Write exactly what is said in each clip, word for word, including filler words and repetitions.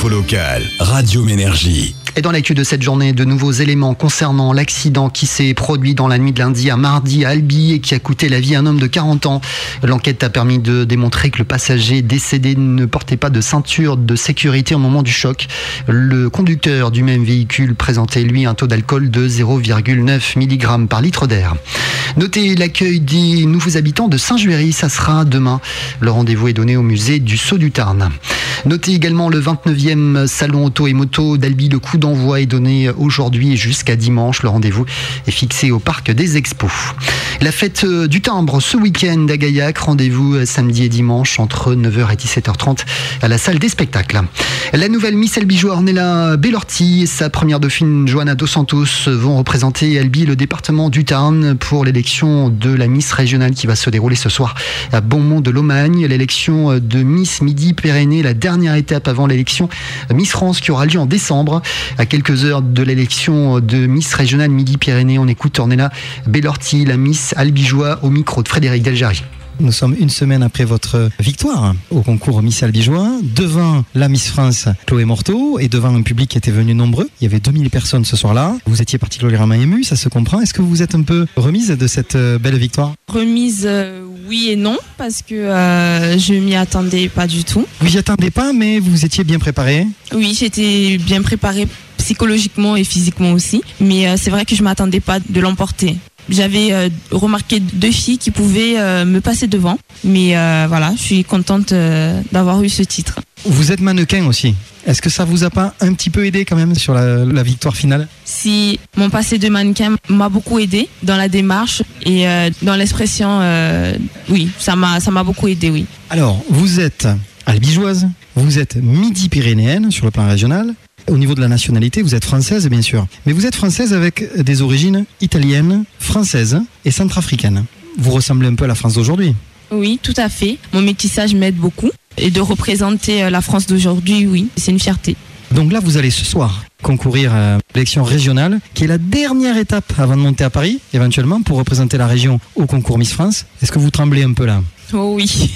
local, Radio Ménergie. Et dans l'actu de cette journée, de nouveaux éléments concernant l'accident qui s'est produit dans la nuit de lundi à mardi à Albi et qui a coûté la vie à un homme de quarante ans. L'enquête a permis de démontrer que le passager décédé ne portait pas de ceinture de sécurité au moment du choc. Le conducteur du même véhicule présentait lui un taux d'alcool de zéro virgule neuf milligrammes par litre d'air. Notez l'accueil des nouveaux habitants de Saint-Juéry, ça sera demain. Le rendez-vous est donné au musée du Sceau du Tarn. Notez également le vingt-neuvième salon auto et moto d'Albi. Le coup d'envoi est donné aujourd'hui jusqu'à dimanche. Le rendez-vous est fixé au parc des Expos. La fête du timbre ce week-end à Gaillac. Rendez-vous samedi et dimanche entre neuf heures et dix-sept heures trente à la salle des spectacles. La nouvelle Miss Albigeois Ornella Bellorti et sa première dauphine Johanna Dos Santos vont représenter Albi, le département du Tarn, pour l'élection de la Miss régionale qui va se dérouler ce soir à Beaumont de Lomagne. L'élection de Miss Midi-Pyrénées, la dernière étape avant l'élection Miss France qui aura lieu en décembre. À quelques heures de l'élection de Miss régionale Midi-Pyrénées, on écoute Ornella Bellorti, la Miss Albigeois, au micro de Frédéric Deljarry. Nous sommes une semaine après votre victoire au concours Miss Albigeois, devant la Miss France Chloé Morteau et devant un public qui était venu nombreux. Il y avait deux mille personnes ce soir-là. Vous étiez particulièrement ému, ça se comprend. Est-ce que vous vous êtes un peu remise de cette belle victoire ? Remise, euh, oui et non, parce que euh, je m'y attendais pas du tout. Vous n'y attendez pas, mais vous étiez bien préparée ? Oui, j'étais bien préparée psychologiquement et physiquement aussi, mais euh, c'est vrai que je m'attendais pas de l'emporter. J'avais euh, remarqué deux filles qui pouvaient euh, me passer devant, mais euh, voilà, je suis contente euh, d'avoir eu ce titre. Vous êtes mannequin aussi. Est-ce que ça vous a pas un petit peu aidé quand même sur la, la victoire finale ? Si, mon passé de mannequin m'a beaucoup aidé dans la démarche et euh, dans l'expression, euh, oui, ça m'a, ça m'a beaucoup aidé, oui. Alors, vous êtes albigeoise, vous êtes midi-pyrénéenne sur le plan régional. Au niveau de la nationalité, vous êtes française, bien sûr. Mais vous êtes française avec des origines italiennes, françaises et centrafricaines. Vous ressemblez un peu à la France d'aujourd'hui. Oui, tout à fait. Mon métissage m'aide beaucoup. Et de représenter la France d'aujourd'hui, oui, c'est une fierté. Donc là, vous allez ce soir concourir à l'élection régionale, qui est la dernière étape avant de monter à Paris, éventuellement, pour représenter la région au concours Miss France. Est-ce que vous tremblez un peu là ? Oh oui.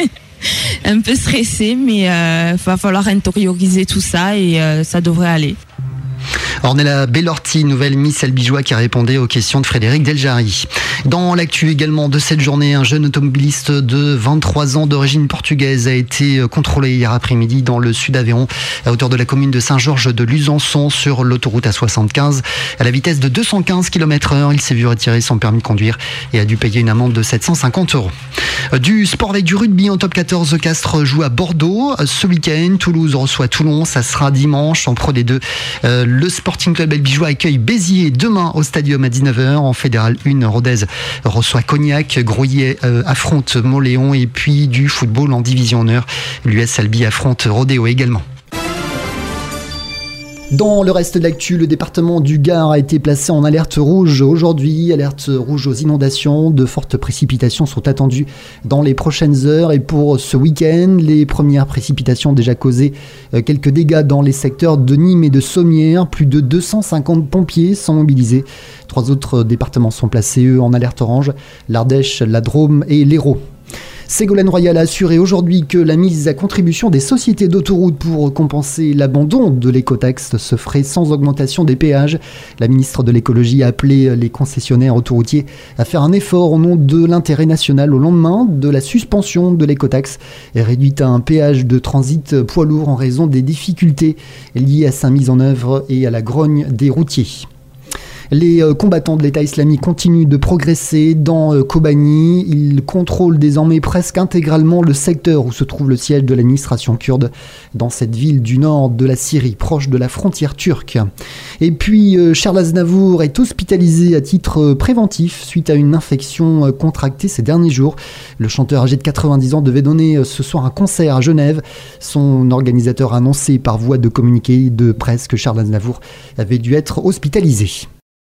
Un peu stressé, mais il euh, va falloir intérioriser tout ça et euh, ça devrait aller. Ornella Bellorti, nouvelle Miss Albigeois qui répondait aux questions de Frédéric Deljarry. Dans l'actu également de cette journée, un jeune automobiliste de vingt-trois ans d'origine portugaise a été contrôlé hier après-midi dans le sud d'Aveyron, à hauteur de la commune de Saint-Georges de Luzançon, sur l'autoroute A soixante-quinze. À la vitesse de deux cent quinze kilomètres heure, il s'est vu retirer son permis de conduire et a dû payer une amende de sept cent cinquante euros. Du sport avec du rugby en top quatorze, Castres joue à Bordeaux ce week-end. Toulouse reçoit Toulon, ça sera dimanche en Pro D deux. Euh, le Sporting Club Albigeois accueille Béziers demain au Stadium à dix-neuf heures. En Fédéral un, Rodez reçoit Cognac, Groyer euh, affronte Montléon et puis du football en Division d'honneur. L'U S Albi affronte Rodéo également. Dans le reste de l'actu, le département du Gard a été placé en alerte rouge aujourd'hui. Alerte rouge aux inondations. De fortes précipitations sont attendues dans les prochaines heures. Et pour ce week-end, les premières précipitations ont déjà causé quelques dégâts dans les secteurs de Nîmes et de Sommières. Plus de deux cent cinquante pompiers sont mobilisés. Trois autres départements sont placés, eux, en alerte orange. L'Ardèche, la Drôme et l'Hérault. Ségolène Royal a assuré aujourd'hui que la mise à contribution des sociétés d'autoroutes pour compenser l'abandon de l'écotaxe se ferait sans augmentation des péages. La ministre de l'écologie a appelé les concessionnaires autoroutiers à faire un effort au nom de l'intérêt national au lendemain de la suspension de l'écotaxe réduite à un péage de transit poids lourd en raison des difficultés liées à sa mise en œuvre et à la grogne des routiers. Les combattants de l'État islamique continuent de progresser dans Kobani. Ils contrôlent désormais presque intégralement le secteur où se trouve le siège de l'administration kurde dans cette ville du nord de la Syrie, proche de la frontière turque. Et puis Charles Aznavour est hospitalisé à titre préventif suite à une infection contractée ces derniers jours. Le chanteur âgé de quatre-vingt-dix ans devait donner ce soir un concert à Genève. Son organisateur a annoncé par voie de communiqué de presse que Charles Aznavour avait dû être hospitalisé.